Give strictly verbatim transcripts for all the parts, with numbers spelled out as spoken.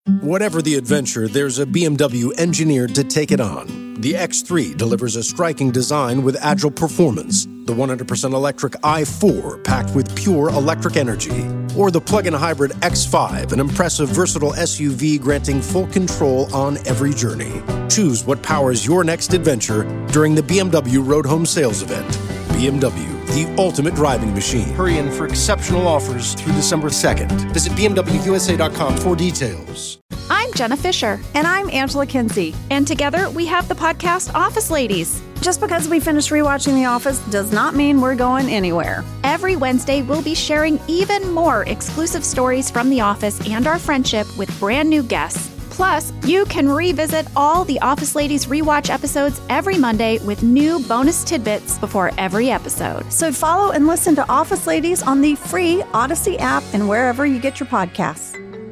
Whatever the adventure, there's a B M W engineered to take it on. The X three delivers a striking design with agile performance. The one hundred percent electric i four packed with pure electric energy. Or the plug-in hybrid X five, an impressive versatile S U V granting full control on every journey. Choose what powers your next adventure during the B M W Road Home Sales Event. B M W, the ultimate driving machine. Hurry in for exceptional offers through December second. Visit B M W U S A dot com for details. I'm Jenna Fisher. And I'm Angela Kinsey. And together we have the podcast Office Ladies. Just because we finished rewatching The Office does not mean we're going anywhere. Every Wednesday, we'll be sharing even more exclusive stories from The Office and our friendship with brand new guests. Plus, you can revisit all the Office Ladies rewatch episodes every Monday with new bonus tidbits before every episode. So follow and listen to Office Ladies on the free Odyssey app and wherever you get your podcasts.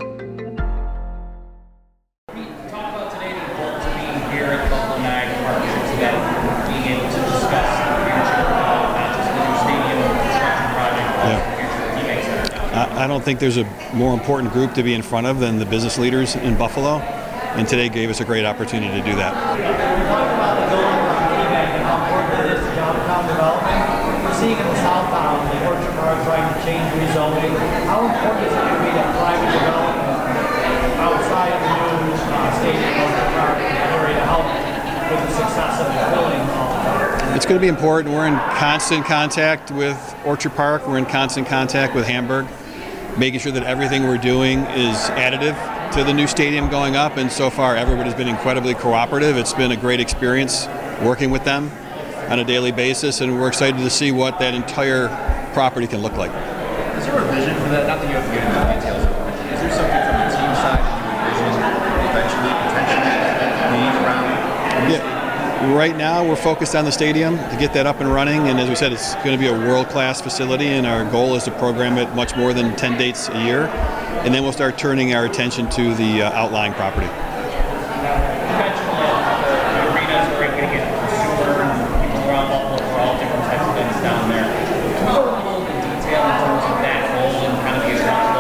I don't think there's a more important group to be in front of than the business leaders in Buffalo, and today gave us a great opportunity to do that. We talked about the building around Quebec and how important it is to downtown development. We're seeing in the South Town, the Orchard Park trying to change rezoning. How important is it going to be that private development outside of the new uh, stadium Orchard Park area to help with the success of the building? It's going to be important. We're in constant contact with Orchard Park. We're in constant contact with Hamburg, making sure that everything we're doing is additive to the new stadium going up, and so far everybody's been incredibly cooperative. It's been a great experience working with them on a daily basis, and we're excited to see what that entire property can look like. Is there a vision for that? Not that you have to get into the details of it. Is there something from the team side that you envision eventually, potentially being around? Yeah. Right now, we're focused on the stadium to get that up and running, and as we said, it's going to be a world-class facility, and our goal is to program it much more than ten dates a year, and then we'll start turning our attention to the uh, outlying property. You mentioned that the arena is a great way to get consumer and people around Buffalo for all different types of things down there. Can we go a little in detail in terms of that goal and kind of the,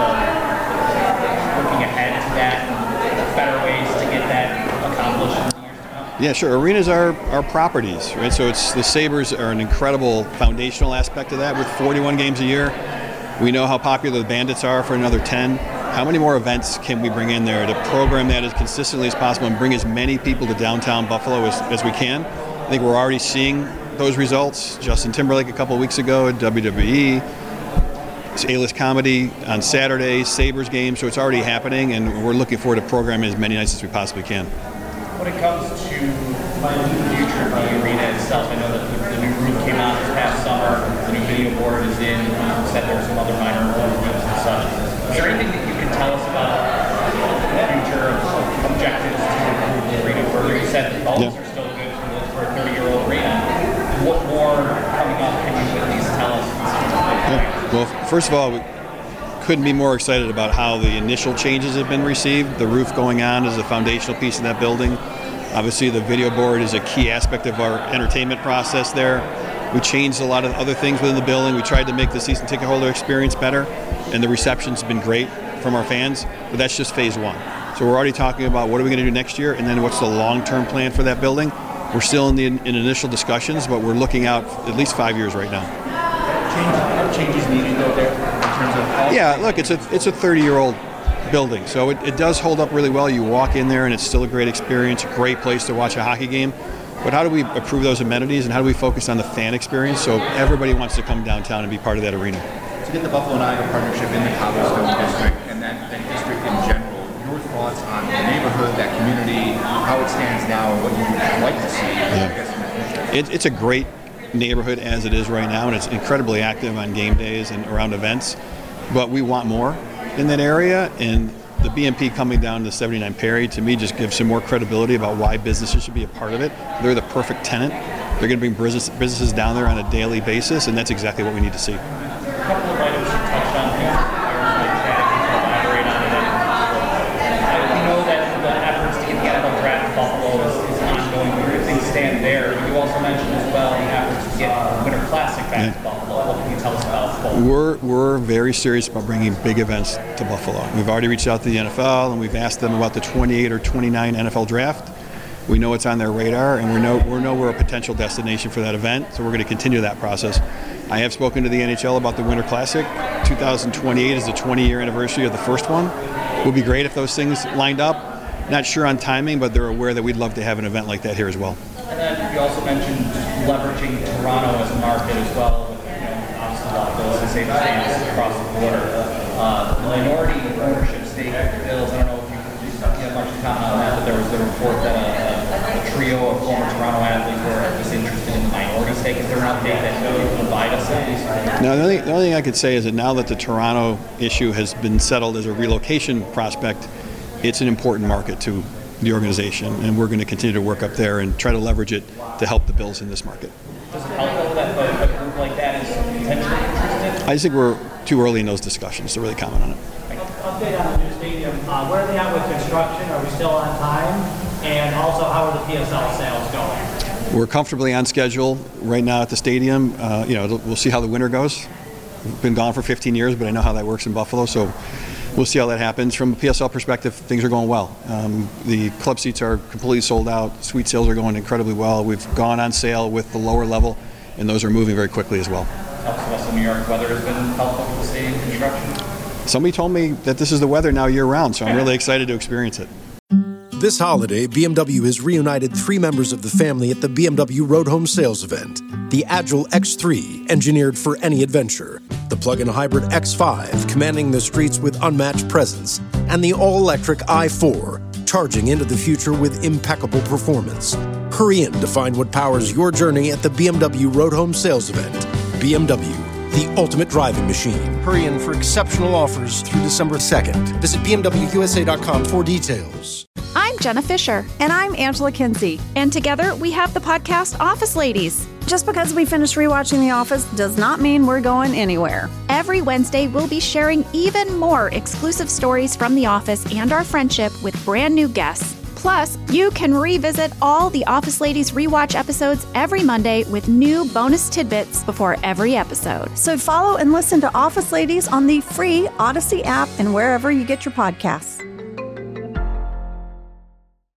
the looking ahead to that and better ways to get that accomplished? Yeah, sure. Arenas are, are properties, right? So it's the Sabres are an incredible foundational aspect of that with forty-one games a year. We know how popular the Bandits are for another ten. How many more events can we bring in there to program that as consistently as possible and bring as many people to downtown Buffalo as, as we can? I think we're already seeing those results. Justin Timberlake a couple of weeks ago at W W E. It's A-list comedy on Saturday, Sabres games, so it's already happening, and we're looking forward to programming as many nights as we possibly can. When it comes to the future of the arena itself, I know that the, the new roof came out this past summer, the new video board is in, you said there were some other minor improvements and such. Is there anything that you can tell us about the future of objectives to improve the arena further? You said the bulbs yeah. are still good for, for a thirty-year-old arena. What more coming up can you at least tell us? Yeah. Well, first of all, we couldn't be more excited about how the initial changes have been received. The roof going on is a foundational piece of that building. Obviously, the video board is a key aspect of our entertainment process there. We changed a lot of other things within the building. We tried to make the season ticket holder experience better, and the reception's been great from our fans, but that's just phase one. So we're already talking about what are we going to do next year, and then what's the long-term plan for that building. We're still in the in initial discussions, but we're looking out at least five years right now. Change, changes needed though there in terms of. Yeah, look, it's a it's a thirty-year-old building, so it, it does hold up really well. You walk in there, and it's still a great experience, a great place to watch a hockey game. But how do we improve those amenities, and how do we focus on the fan experience so everybody wants to come downtown and be part of that arena? To get the Buffalo Niagara partnership in the Cobblestone district and that, that district in general, your thoughts on the neighborhood, that community, how it stands now, and what you'd like to see, yeah. I guess, in the future? It, it's a great neighborhood as it is right now, and it's incredibly active on game days and around events. But we want more in that area, and the B M P coming down to seventy-nine Perry, to me, just gives some more credibility about why businesses should be a part of it. They're the perfect tenant. They're going to bring business, businesses down there on a daily basis, and that's exactly what we need to see. A couple of items you touched on here. Elaborate on it. We know that the efforts to get the N F L draft in Buffalo is, is ongoing. Where do things stand there? You also mentioned as well the efforts to get the Winter Classic back yeah. to Buffalo. What can you tell us about both? We're we're very very serious about bringing big events to Buffalo. We've already reached out to the N F L, and we've asked them about the twenty-eight or twenty-nine N F L draft. We know it's on their radar, and we know, we know we're a potential destination for that event, so we're going to continue that process. I have spoken to the N H L about the Winter Classic. two thousand twenty-eight is the twenty-year anniversary of the first one. It would be great if those things lined up. Not sure on timing, but they're aware that we'd love to have an event like that here as well. And then you also mentioned leveraging Toronto as a market as well. With, you know, obviously a lot of those Saints fans across the border. Uh, minority ownership stake bills. I don't know if you, you have much to comment on that, but there was the report that a, a, a trio of former Toronto athletes were just interested in the minority stake. Is there an update that you can provide us at least? Now, the only, the only thing I could say is that now that the Toronto issue has been settled as a relocation prospect, it's an important market to the organization, and we're going to continue to work up there and try to leverage it to help the Bills in this market. Does it help though that a group like that is potentially interested? I just think we're too early in those discussions to really comment on it. Update on the new stadium. Uh, where are they at with construction? Are we still on time? And also, how are the P S L sales going? We're comfortably on schedule right now at the stadium. Uh, you know, we'll see how the winter goes. We've been gone for fifteen years, but I know how that works in Buffalo, so we'll see how that happens. From a P S L perspective, things are going well. Um, the club seats are completely sold out. Suite sales are going incredibly well. We've gone on sale with the lower level, and those are moving very quickly as well. Also, New York weather has been helpful with the stadium construction. Somebody told me that this is the weather now year-round, so I'm really excited to experience it. This holiday, B M W has reunited three members of the family at the B M W Road Home Sales event. The Agile X three, engineered for any adventure. The plug-in hybrid X five, commanding the streets with unmatched presence. And the all-electric i four, charging into the future with impeccable performance. Hurry in to find what powers your journey at the B M W Road Home Sales event. B M W, the ultimate driving machine. Hurry in for exceptional offers through December second. Visit B M W U S A dot com for details. I'm Jenna Fisher. And I'm Angela Kinsey. And together we have the podcast Office Ladies. Just because we finished rewatching The Office does not mean we're going anywhere. Every Wednesday, we'll be sharing even more exclusive stories from The Office and our friendship with brand new guests. Plus, you can revisit all the Office Ladies rewatch episodes every Monday with new bonus tidbits before every episode. So follow and listen to Office Ladies on the free Odyssey app and wherever you get your podcasts.